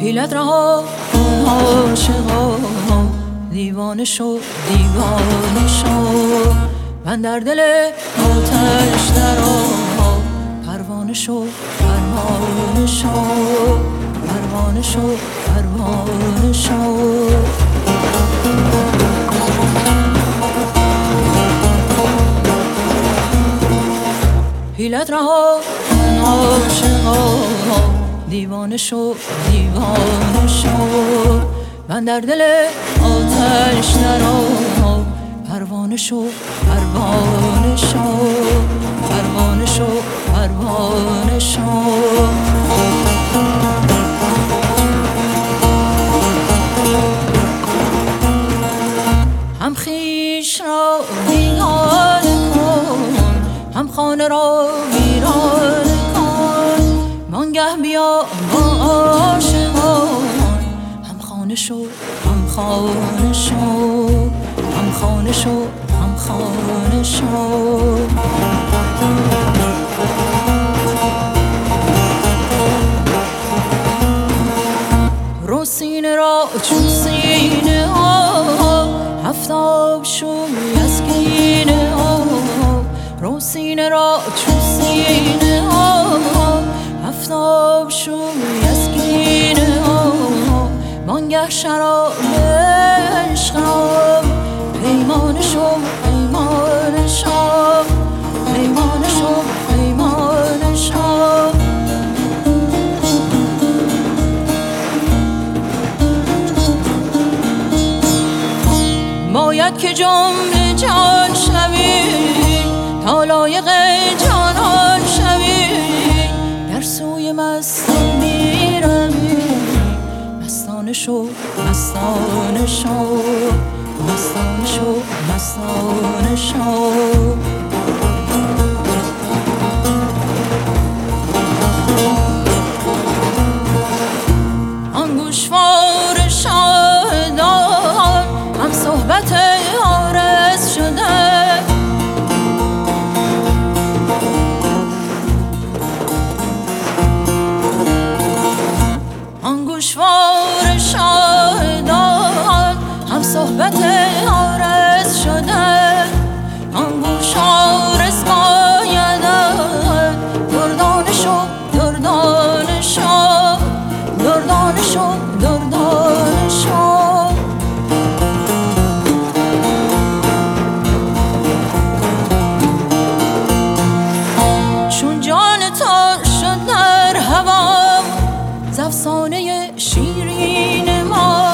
حیلت رها کن عاشقا، دیوانه شو دیوانه شو. من در دل آتش درآ، پروانه شو پروانه شو، پروانه شو پروانه شو. حیلت رها کن عاشقا، دیوانه شو دیوانه شو. من در دل آتش درآ، پروانه شو پروانه شو، پروانه شو پروانه شو. هم خویش را ویرانه کن، هم خانه را ویرانه کن. وانگه بیا با عاشقان، هم خانه شو هم خانه شو، هم خانه شو هم خانه شو. رو سینه را چون سینه ها، هفتاب شوی از کینه ها. رو سینه را چون سینه ها، هفتاب شوی از کینه ها. وانگه شراب عشقم، پیمانه شو پیمانه شو، پیمانه شو پیمانه شو. باید که جمله جان شوی، تا لایق جانان شوی. در سوی مستان میروی، مستانه شو مستانه شو، مستانه شو مستانه شو. آن گوشوار شاهدان، هم صحبت عارض شده. آن گوشوار شاهدان، هم صحبت عارض شده. آن گوش عارض بایدن، دردانه شو دردانه شو، دردانه شو دردانه شو. چون جان تو شد در هوا، ز افسانه شیرین ما.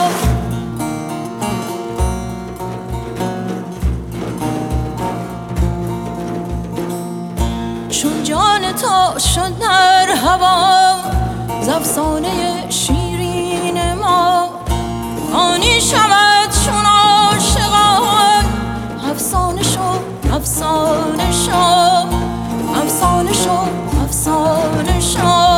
چون جان تو شد در هوا، ز افسانه شیرین ما. آنی شود چون عاشقان، افسانه شو افسانه شو، افسانه شو افسانه شو.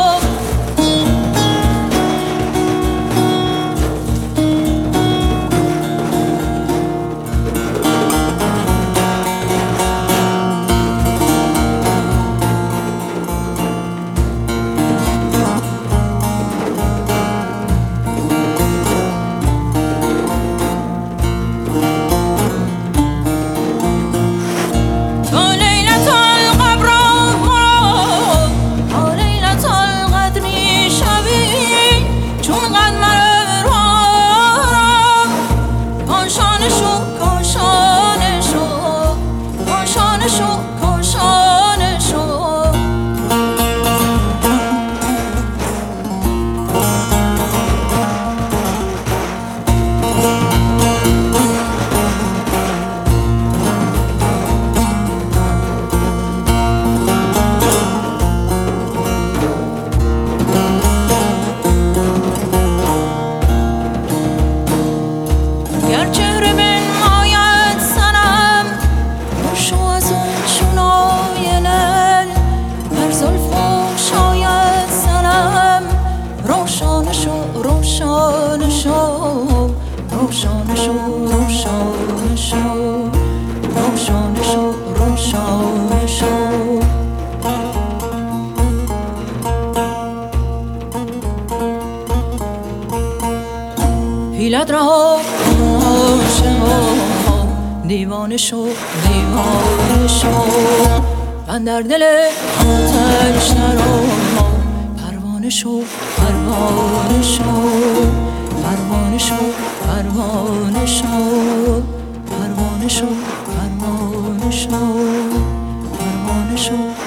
حیلت رها عاشقا دیوانه شو دیوانه شو من در دل آتش نرو پروانه شو پروانه شو پروانه شو پروانه شو پروانه شو پروانه شو پروانه شو